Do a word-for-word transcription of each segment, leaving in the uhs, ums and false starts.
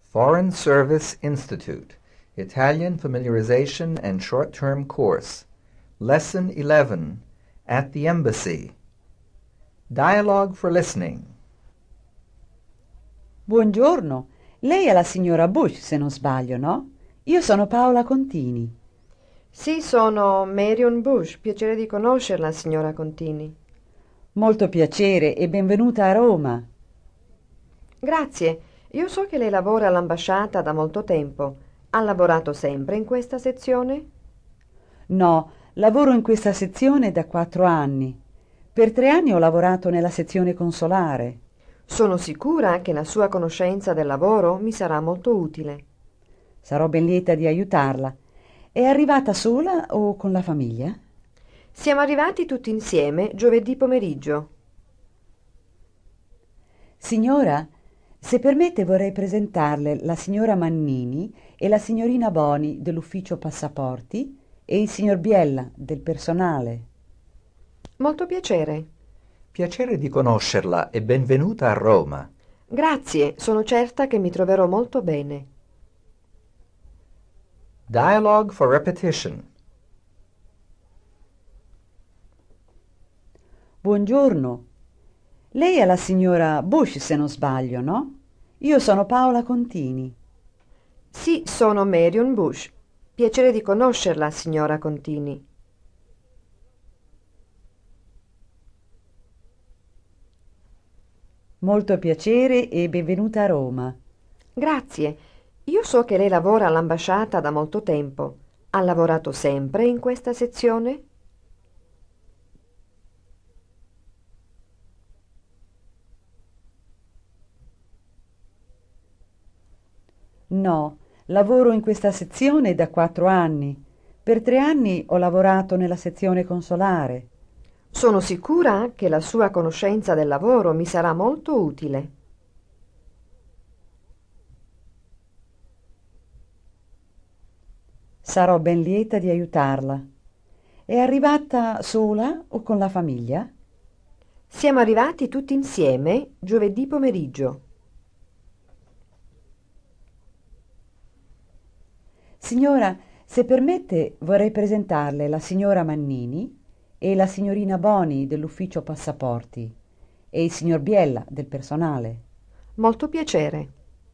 Foreign Service Institute, Italian Familiarization and Short-Term Course, Lesson eleven, At the Embassy. Dialogue for Listening. Buongiorno, lei è la signora Bush, se non sbaglio, no? Io sono Paola Contini. Sì, sono Marion Bush. Piacere di conoscerla, signora Contini. Molto piacere e benvenuta a Roma. Grazie. Io so che lei lavora all'ambasciata da molto tempo. Ha lavorato sempre in questa sezione? No, lavoro in questa sezione da quattro anni. Per tre anni ho lavorato nella sezione consolare. Sono sicura che la sua conoscenza del lavoro mi sarà molto utile. Sarò ben lieta di aiutarla. È arrivata sola o con la famiglia? Siamo arrivati tutti insieme giovedì pomeriggio. Signora, se permette vorrei presentarle la signora Mannini e la signorina Boni dell'ufficio passaporti e il signor Biella del personale. Molto piacere. Piacere di conoscerla e benvenuta a Roma. Grazie, sono certa che mi troverò molto bene. Dialogue for Repetition. Buongiorno. Lei è la signora Bush, se non sbaglio, no? Io sono Paola Contini. Sì, sono Marion Bush. Piacere di conoscerla, signora Contini. Molto piacere e benvenuta a Roma. Grazie. Io so che lei lavora all'ambasciata da molto tempo. Ha lavorato sempre in questa sezione? No, lavoro in questa sezione da quattro anni. Per tre anni ho lavorato nella sezione consolare. Sono sicura che la sua conoscenza del lavoro mi sarà molto utile. Sarò ben lieta di aiutarla. È arrivata sola o con la famiglia? Siamo arrivati tutti insieme giovedì pomeriggio. Signora, se permette vorrei presentarle la signora Mannini e la signorina Boni dell'ufficio passaporti e il signor Biella del personale. Molto piacere.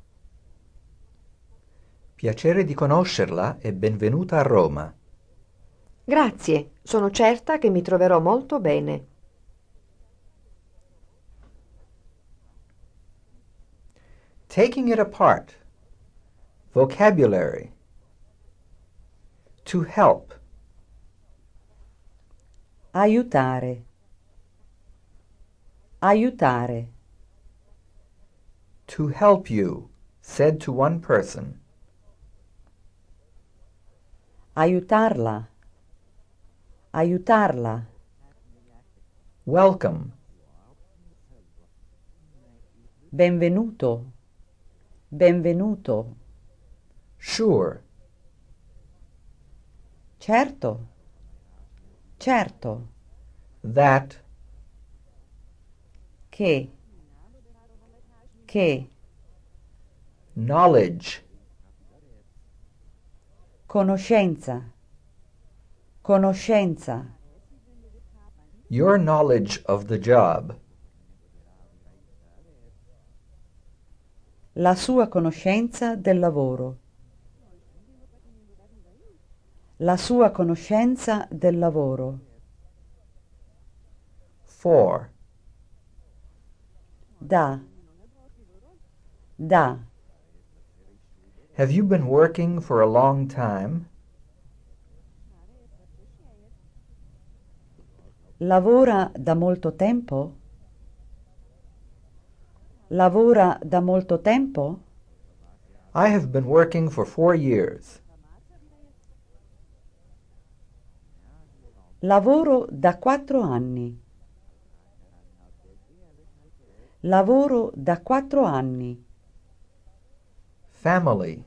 Piacere di conoscerla e benvenuta a Roma. Grazie, sono certa che mi troverò molto bene. Taking it apart. Vocabulary. To help. Aiutare. Aiutare. To help you, said to one person. Aiutarla. Aiutarla. Welcome. Benvenuto. Benvenuto. Sure. Certo. Certo. That. Che. Che. Knowledge. Conoscenza. Conoscenza. Your knowledge of the job. La sua conoscenza del lavoro. La sua conoscenza del lavoro. For. Da. Da. Have you been working for a long time? Lavora da molto tempo? Lavora da molto tempo? I have been working for four years. Lavoro da quattro anni. Lavoro da quattro anni. Family.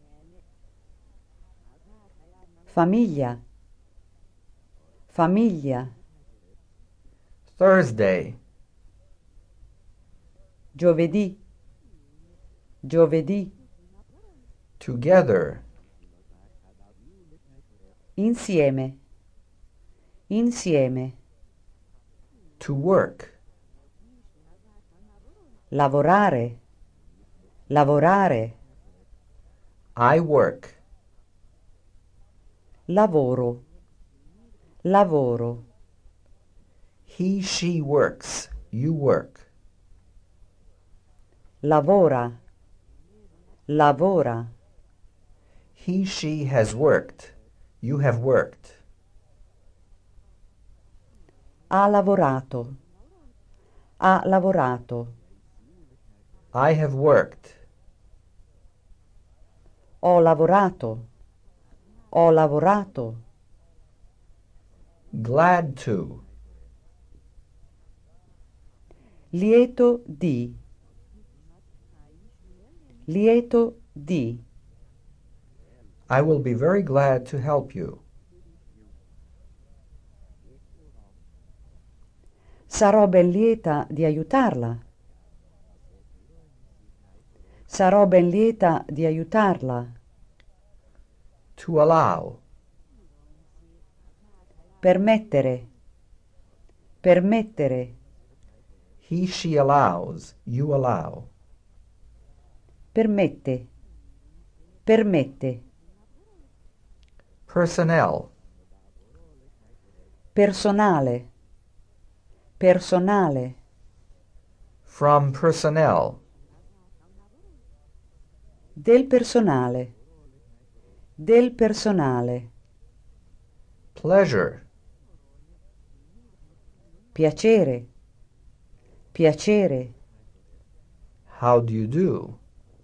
Famiglia. Famiglia. Thursday. Giovedì. Giovedì. Together. Insieme. Insieme. To work. Lavorare. Lavorare. I work. Lavoro. Lavoro. He, she works. You work. Lavora. Lavora. He, she has worked. You have worked. Ha lavorato. Ha lavorato. I have worked. Ho lavorato. Ho lavorato. Glad to. Lieto di. Lieto di. I will be very glad to help you. Sarò ben lieta di aiutarla. Sarò ben lieta di aiutarla. To allow. Permettere. Permettere. He, she allows. You allow. Permette. Permette. Personnel. Personale. Personale. From personnel. Del personale. Del personale. Pleasure. Piacere. Piacere. How do you do?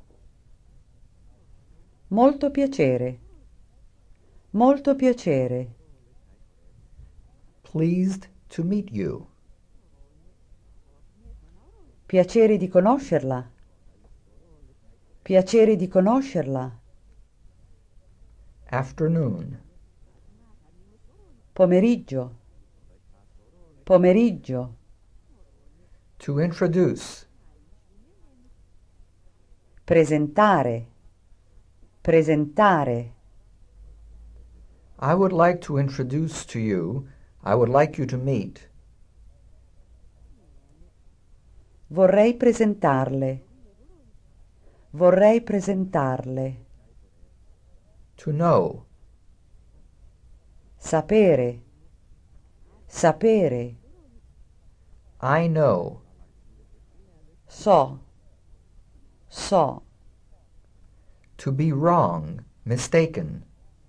Molto piacere. Molto piacere. Pleased to meet you. Piacere di conoscerla. Piacere di conoscerla. Afternoon. Pomeriggio. Pomeriggio. To introduce. Presentare. Presentare. I would like to introduce to you. I would like you to meet. Vorrei presentarle. Vorrei presentarle. To know. Sapere. Sapere. I know. So. So. To be wrong, mistaken.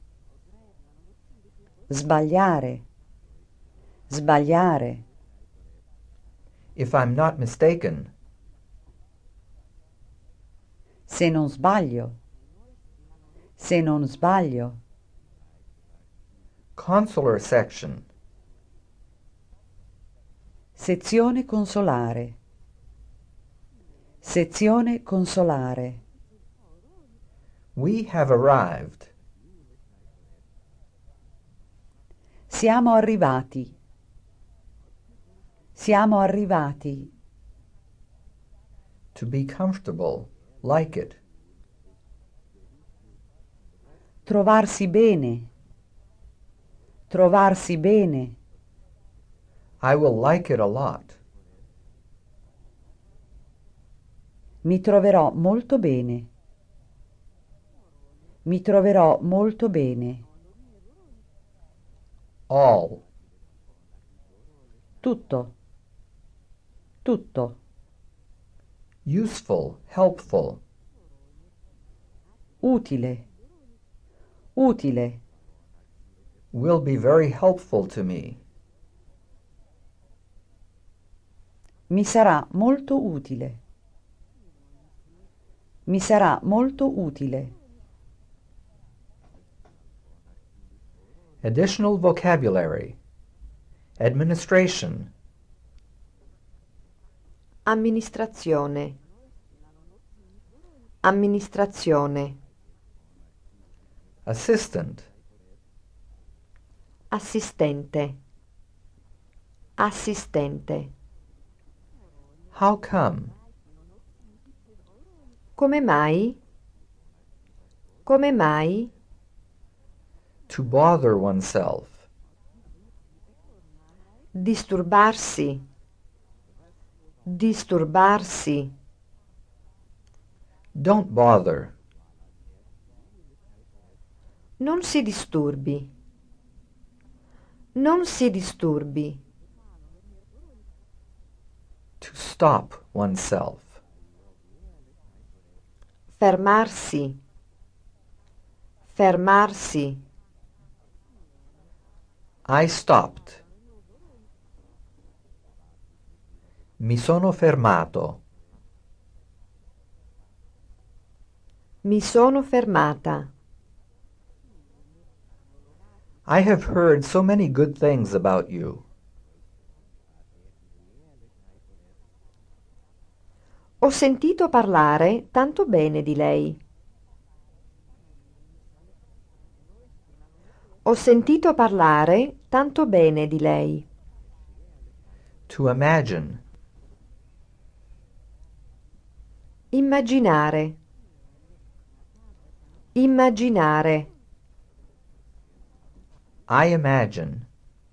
Sbagliare. Sbagliare. If I'm not mistaken. Se non sbaglio. Se non sbaglio. Consular section. Sezione consolare. Sezione consolare. We have arrived. Siamo arrivati. Siamo arrivati. To be comfortable, like it. Trovarsi bene. Trovarsi bene. I will like it a lot. Mi troverò molto bene. Mi troverò molto bene. All. Tutto. Tutto. Useful, helpful. Utile. Utile. Will be very helpful to me. Mi sarà molto utile. Mi sarà molto utile. Additional vocabulary. Administration. Amministrazione. Amministrazione. Assistant. Assistente. Assistente. How come? Come mai? Come mai? To bother oneself. Disturbarsi. Disturbarsi. Don't bother. Non si disturbi. Non si disturbi. To stop oneself. Fermarsi. Fermarsi. I stopped. Mi sono fermato. Mi sono fermata. I have heard so many good things about you. Ho sentito parlare tanto bene di lei. Ho sentito parlare tanto bene di lei. To imagine. Immaginare. Immaginare. I imagine.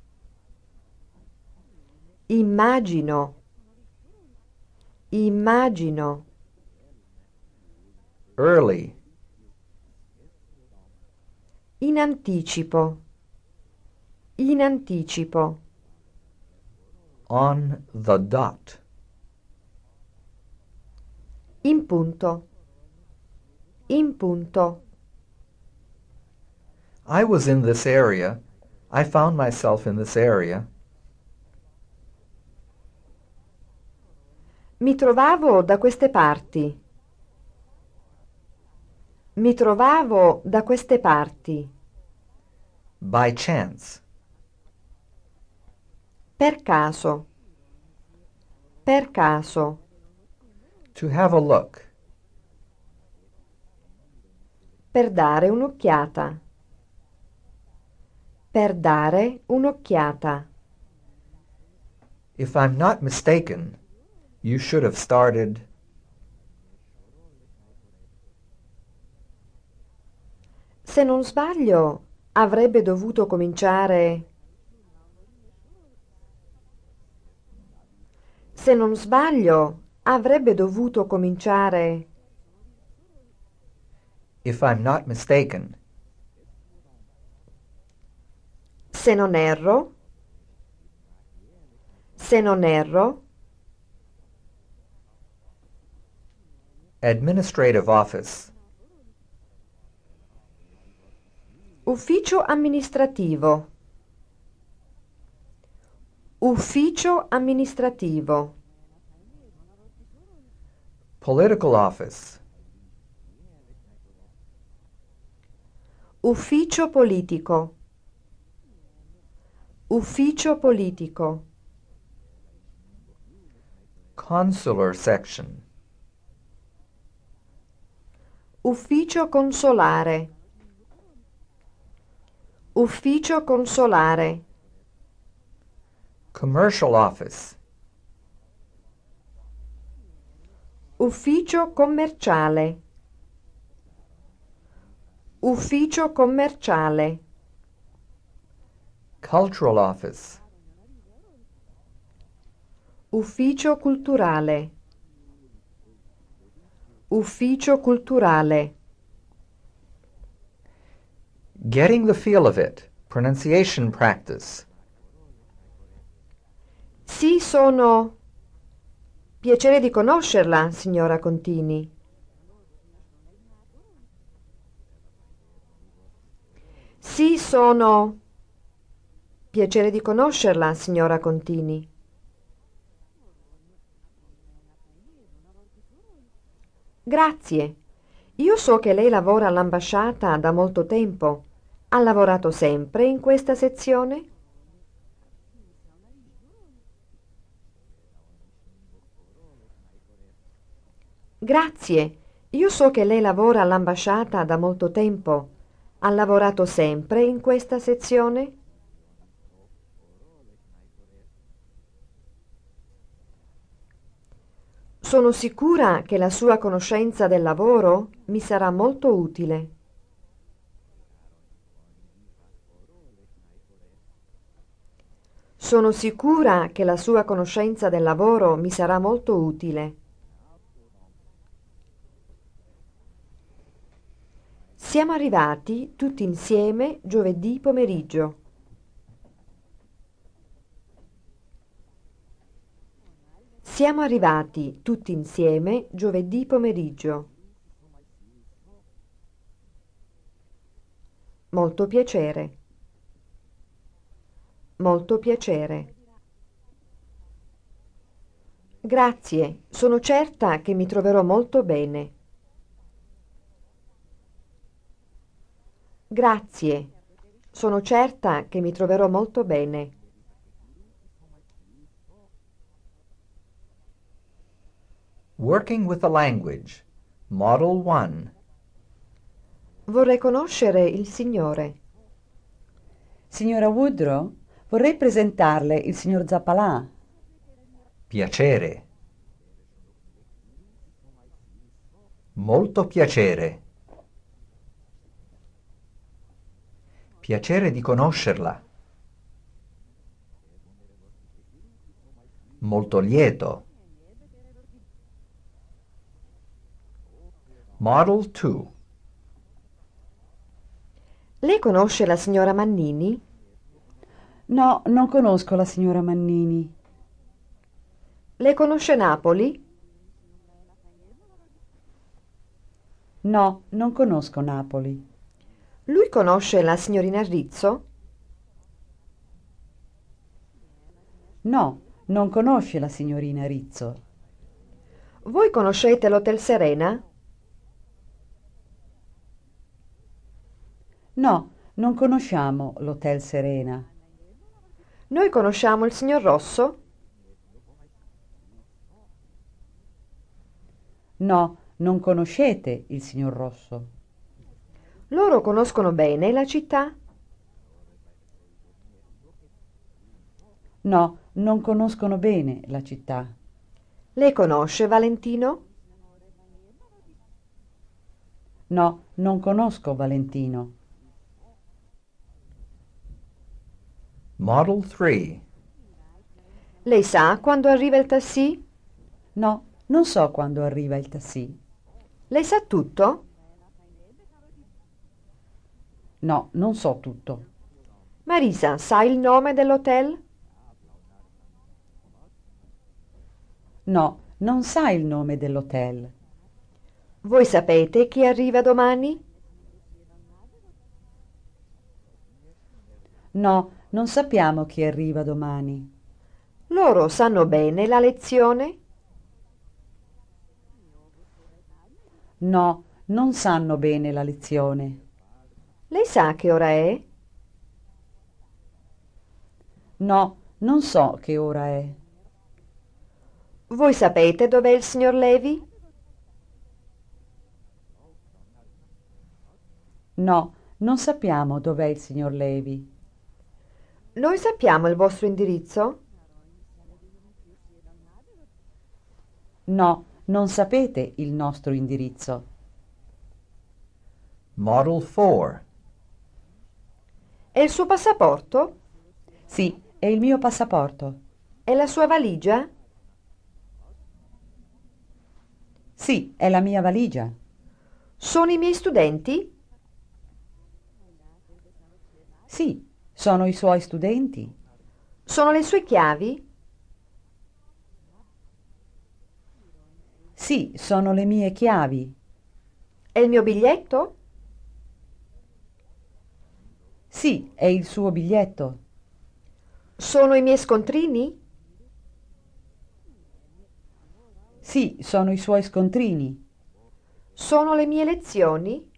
Immagino. Immagino. Early. In anticipo. In anticipo. On the dot. In punto. In punto. I was in this area. I found myself in this area. Mi trovavo da queste parti. Mi trovavo da queste parti. By chance. Per caso. Per caso. To have a look. Per dare un'occhiata. Per dare un'occhiata. If I'm not mistaken, you should have started. Se non sbaglio, avrebbe dovuto cominciare. Se non sbaglio, avrebbe dovuto cominciare. If I'm not mistaken. Se non erro. Se non erro. Administrative office. Ufficio amministrativo. Ufficio amministrativo. Political office. Ufficio politico. Ufficio politico. Consular section. Ufficio consolare. Ufficio consolare. Commercial office. Ufficio commerciale. Ufficio commerciale. Cultural office. Ufficio culturale. Ufficio culturale. Getting the feel of it. Pronunciation practice. Sì, sono. Piacere di conoscerla, signora Contini. Sì, sono. Piacere di conoscerla, signora Contini. Grazie. Io so che lei lavora all'ambasciata da molto tempo. Ha lavorato sempre in questa sezione? Grazie. Io so che lei lavora all'ambasciata da molto tempo. Ha lavorato sempre in questa sezione? Sono sicura che la sua conoscenza del lavoro mi sarà molto utile. Sono sicura che la sua conoscenza del lavoro mi sarà molto utile. Siamo arrivati tutti insieme giovedì pomeriggio. Siamo arrivati tutti insieme giovedì pomeriggio. Molto piacere. Molto piacere. Grazie, sono certa che mi troverò molto bene. Grazie, sono certa che mi troverò molto bene. Working with the language. Model one. Vorrei conoscere il signore. Signora Woodrow, vorrei presentarle il signor Zappalà. Piacere. Molto piacere. Piacere di conoscerla. Molto lieto. Model two. Lei conosce la signora Mannini? No, non conosco la signora Mannini. Lei conosce Napoli? No, non conosco Napoli. Lui conosce la signorina Rizzo? No, non conosce la signorina Rizzo. Voi conoscete l'Hotel Serena? No, non conosciamo l'Hotel Serena. Noi conosciamo il signor Rosso? No, non conoscete il signor Rosso. Loro conoscono bene la città? No, non conoscono bene la città. Lei conosce Valentino? No, non conosco Valentino. Model three. Lei sa quando arriva il taxi? No, non so quando arriva il taxi. Lei sa tutto? No, non so tutto. Marisa, sa il nome dell'hotel? No, non sa il nome dell'hotel. Voi sapete chi arriva domani? No, non sappiamo chi arriva domani. Loro sanno bene la lezione? No, non sanno bene la lezione. Lei sa che ora è? No, non so che ora è. Voi sapete dov'è il signor Levi? No, non sappiamo dov'è il signor Levi. Noi sappiamo il vostro indirizzo? No, non sapete il nostro indirizzo. Model four. È il suo passaporto? Sì, è il mio passaporto. È la sua valigia? Sì, è la mia valigia. Sono i miei studenti? Sì, sono i suoi studenti. Sono le sue chiavi? Sì, sono le mie chiavi. È il mio biglietto? Sì, è il suo biglietto. Sono i miei scontrini? Sì, sono i suoi scontrini. Sono le mie lezioni?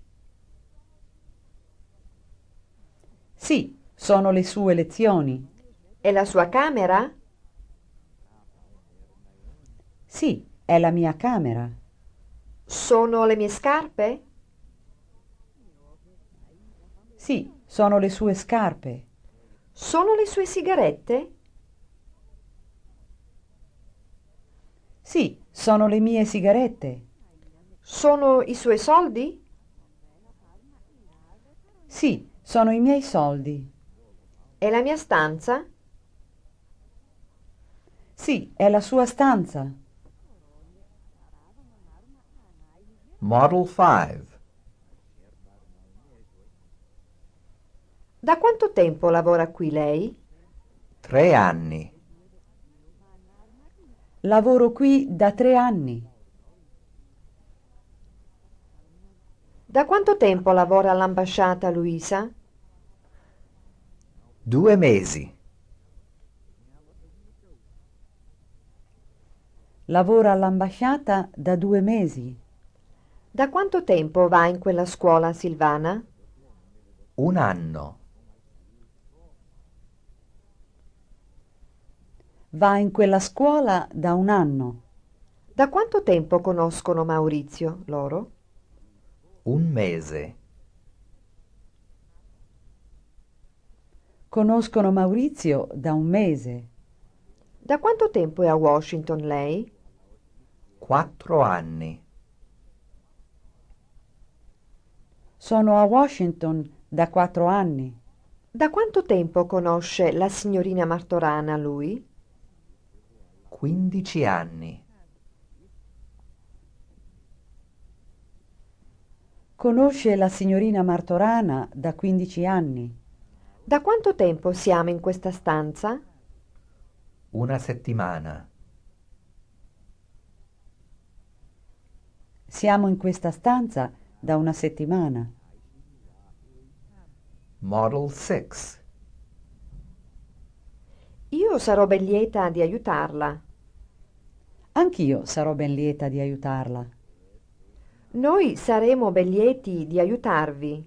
Sì, sono le sue lezioni. È la sua camera? Sì, è la mia camera. Sono le mie scarpe? Sì, sono le sue scarpe. Sono le sue sigarette? Sì, sono le mie sigarette. Sono i suoi soldi? Sì, sono i miei soldi. È la mia stanza? Sì, è la sua stanza. Model five. Da quanto tempo lavora qui lei? Tre anni. Lavoro qui da tre anni. Da quanto tempo lavora all'ambasciata Luisa? Due mesi. Lavora all'ambasciata da due mesi. Da quanto tempo va in quella scuola, Silvana? Un anno. Va in quella scuola da un anno. Da quanto tempo conoscono Maurizio, loro? Un mese. Conoscono Maurizio da un mese. Da quanto tempo è a Washington lei? Quattro anni. Sono a Washington da quattro anni. Da quanto tempo conosce la signorina Martorana lui? Quindici anni. Conosce la signorina Martorana da quindici anni. Da quanto tempo siamo in questa stanza? Una settimana. Siamo in questa stanza da una settimana. Model six. Io sarò ben lieta di aiutarla. Anch'io sarò ben lieta di aiutarla. Noi saremo ben lieti di aiutarvi.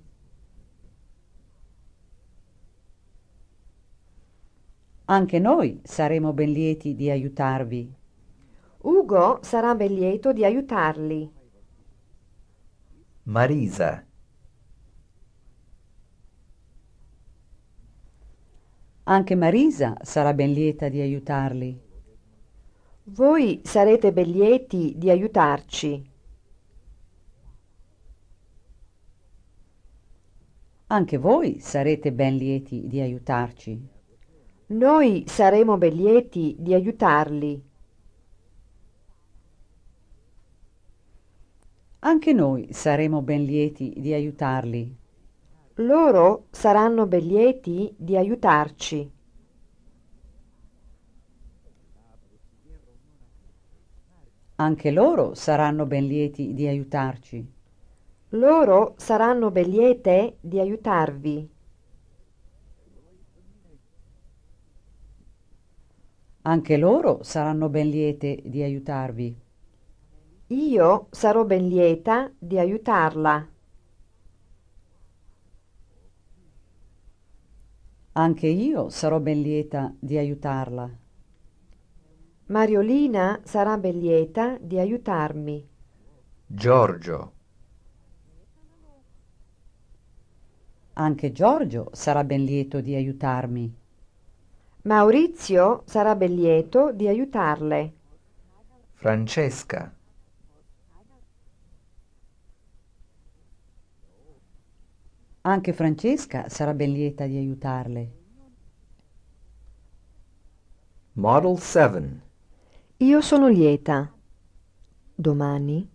Anche noi saremo ben lieti di aiutarvi. Ugo sarà ben lieto di aiutarli. Marisa. Anche Marisa sarà ben lieta di aiutarli. Voi sarete ben lieti di aiutarci. Anche voi sarete ben lieti di aiutarci. Noi saremo ben lieti di aiutarli. Anche noi saremo ben lieti di aiutarli. Loro saranno ben lieti di aiutarci. Anche loro saranno ben lieti di aiutarci. Loro saranno ben liete di aiutarvi. Anche loro saranno ben liete di aiutarvi. Io sarò ben lieta di aiutarla. Anche io sarò ben lieta di aiutarla. Mariolina sarà ben lieta di aiutarmi. Giorgio. Anche Giorgio sarà ben lieto di aiutarmi. Maurizio sarà ben lieto di aiutarle. Francesca. Anche Francesca sarà ben lieta di aiutarle. Model seven. Io sono lieta. Domani?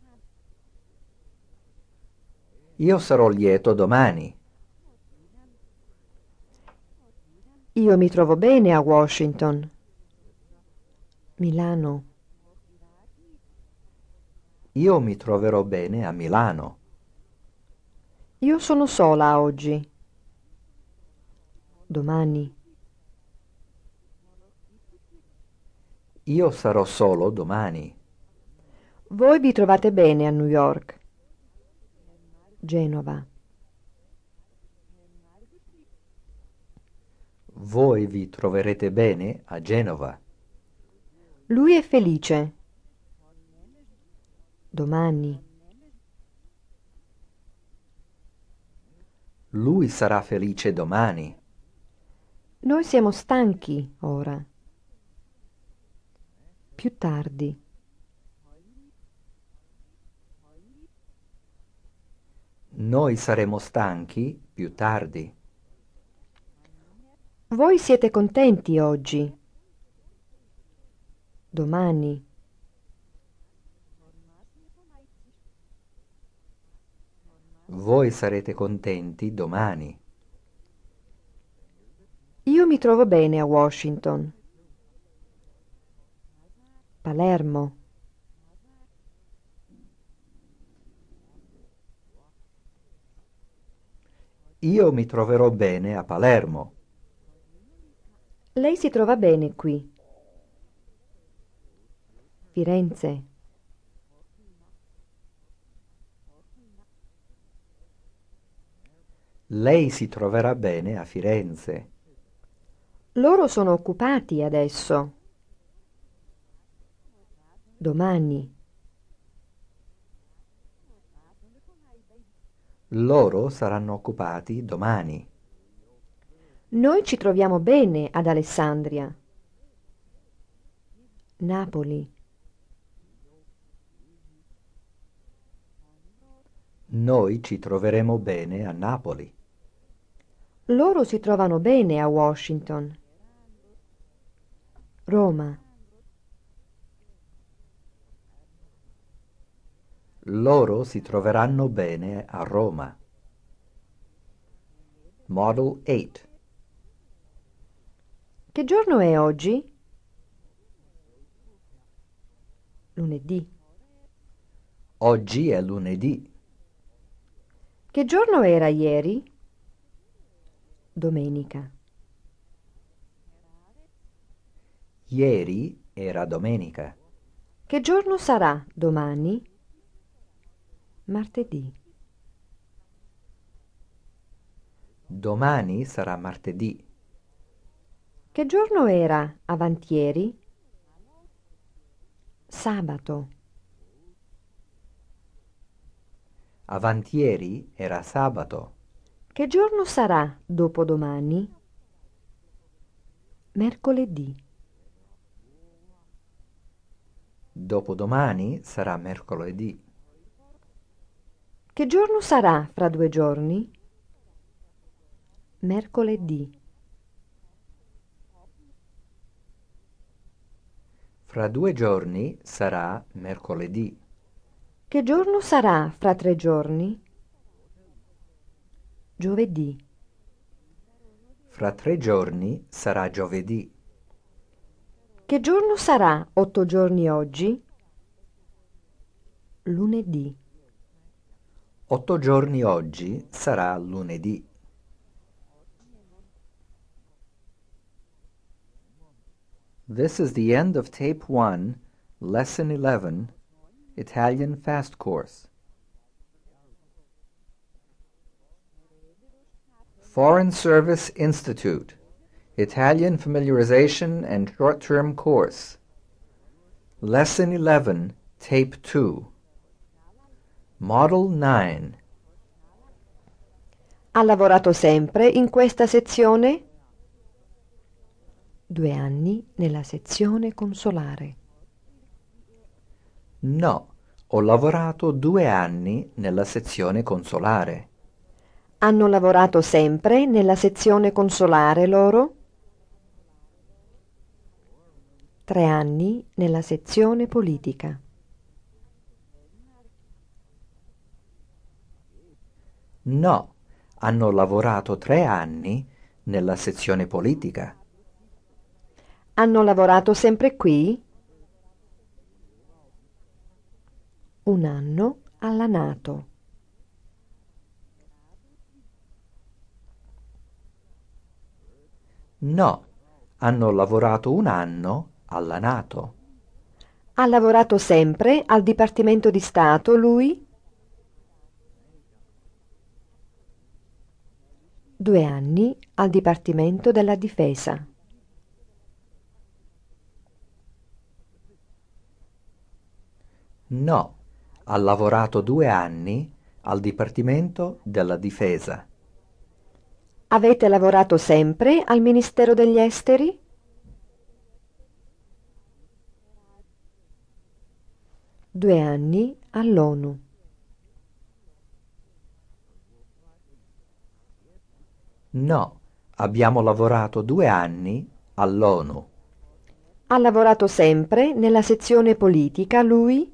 Io sarò lieto domani. Io mi trovo bene a Washington. Milano. Io mi troverò bene a Milano. Io sono sola oggi. Domani. Io sarò solo domani. Voi vi trovate bene a New York. Genova. Voi vi troverete bene a Genova. Lui è felice. Domani. Lui sarà felice domani. Noi siamo stanchi ora. Più tardi. Noi saremo stanchi più tardi. Voi siete contenti oggi. Domani. Voi sarete contenti domani. Io mi trovo bene a Washington. Palermo. Io mi troverò bene a Palermo. Lei si trova bene qui. Firenze. Lei si troverà bene a Firenze. Loro sono occupati adesso. Domani. Loro saranno occupati domani. Noi ci troviamo bene ad Alessandria. Napoli. Noi ci troveremo bene a Napoli. Loro si trovano bene a Washington. Roma. Loro si troveranno bene a Roma. Model otto. Che giorno è oggi? Lunedì. Oggi è lunedì. Che giorno era ieri? Domenica. Ieri era domenica. Che giorno sarà domani? Martedì. Domani sarà martedì. Che giorno era avantieri? Sabato. Avantieri era sabato. Che giorno sarà dopodomani? Mercoledì. Dopodomani sarà mercoledì. Che giorno sarà fra due giorni? Mercoledì. Fra due giorni sarà mercoledì. Che giorno sarà fra tre giorni? Giovedì. Fra tre giorni sarà giovedì. Che giorno sarà otto giorni oggi? Lunedì. Otto giorni oggi sarà lunedì. This is the end of Tape one, Lesson eleven, Italian Fast Course. Foreign Service Institute, Italian Familiarization and Short-Term Course. Lesson eleven, Tape two. Model nine. Ha lavorato sempre in questa sezione? Due anni nella sezione consolare. No, ho lavorato due anni nella sezione consolare. Hanno lavorato sempre nella sezione consolare loro? Tre anni nella sezione politica. No, hanno lavorato tre anni nella sezione politica. Hanno lavorato sempre qui? Un anno alla NATO. No, hanno lavorato un anno alla NATO. Ha lavorato sempre al Dipartimento di Stato lui? Due anni al Dipartimento della Difesa. No, ha lavorato due anni al Dipartimento della Difesa. Avete lavorato sempre al Ministero degli Esteri? Due anni all'ONU. No, abbiamo lavorato due anni all'ONU. Ha lavorato sempre nella sezione politica, lui?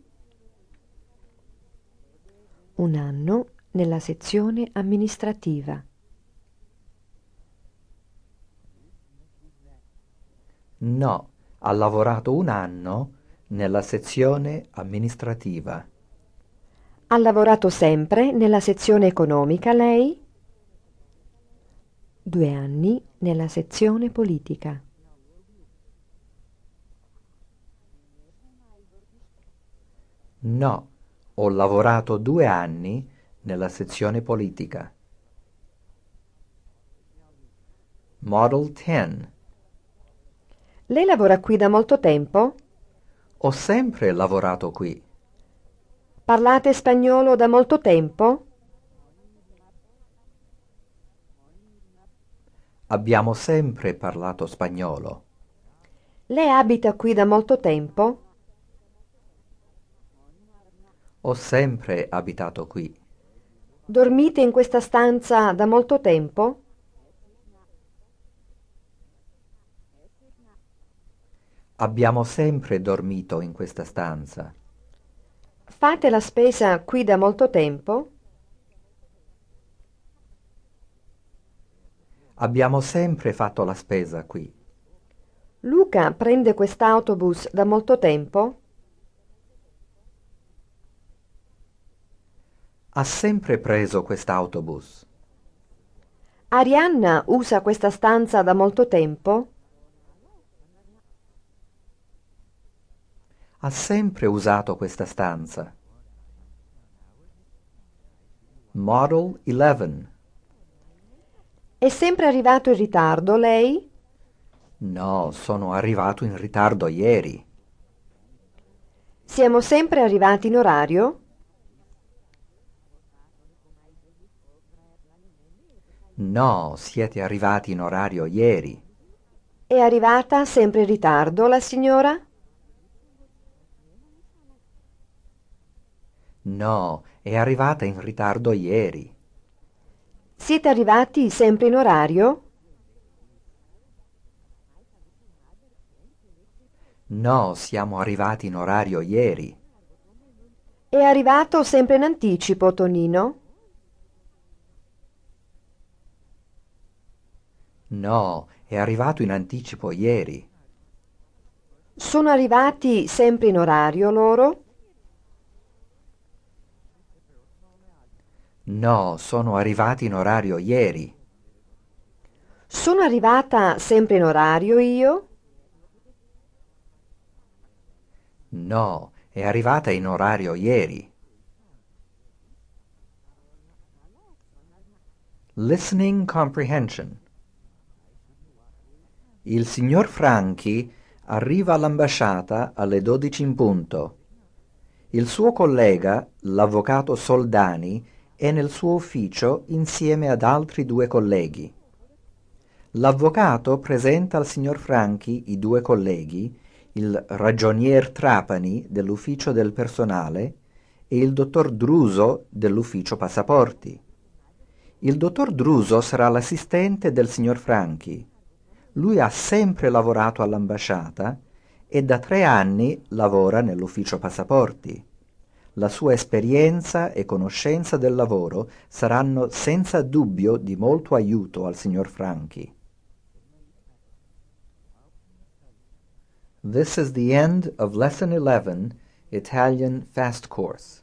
Un anno nella sezione amministrativa. No, ha lavorato un anno nella sezione amministrativa. Ha lavorato sempre nella sezione economica, lei? Due anni nella sezione politica. No, ho lavorato due anni nella sezione politica. Model dieci. Lei lavora qui da molto tempo? Ho sempre lavorato qui. Parlate spagnolo da molto tempo? Abbiamo sempre parlato spagnolo. Lei abita qui da molto tempo? Ho sempre abitato qui. Dormite in questa stanza da molto tempo? Abbiamo sempre dormito in questa stanza. Fate la spesa qui da molto tempo? Abbiamo sempre fatto la spesa qui. Luca prende quest'autobus da molto tempo? Ha sempre preso quest'autobus. Arianna usa questa stanza da molto tempo? Ha sempre usato questa stanza. Model undici. È sempre arrivato in ritardo, lei? No, sono arrivato in ritardo ieri. Siamo sempre arrivati in orario? No, siete arrivati in orario ieri. È arrivata sempre in ritardo la signora? No, è arrivata in ritardo ieri. Siete arrivati sempre in orario? No, siamo arrivati in orario ieri. È arrivato sempre in anticipo, Tonino? No, è arrivato in anticipo ieri. Sono arrivati sempre in orario loro? No, sono arrivati in orario ieri. Sono arrivata sempre in orario io? No, è arrivata in orario ieri. Listening comprehension. Il signor Franchi arriva all'ambasciata alle dodici in punto. Il suo collega, l'avvocato Soldani, è nel suo ufficio insieme ad altri due colleghi. L'avvocato presenta al signor Franchi i due colleghi, il ragionier Trapani dell'ufficio del personale e il dottor Druso dell'ufficio passaporti. Il dottor Druso sarà l'assistente del signor Franchi. Lui ha sempre lavorato all'ambasciata e da tre anni lavora nell'ufficio passaporti. La sua esperienza e conoscenza del lavoro saranno senza dubbio di molto aiuto al signor Franchi. This is the end of Lesson eleven, Italian Fast Course.